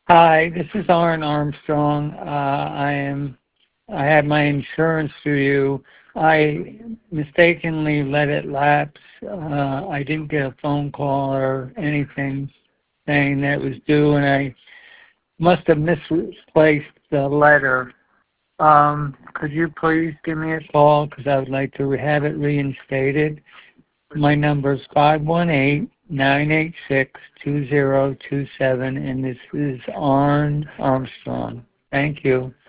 Hi, this is Arn Armstrong. I had my insurance through you. I mistakenly let it lapse. I didn't get a phone call or anything saying that it was due, and I must have misplaced the letter. Could you please give me a call because I would like to have it reinstated? My number is 518-986-2027, and this is Arn Armstrong. Thank you.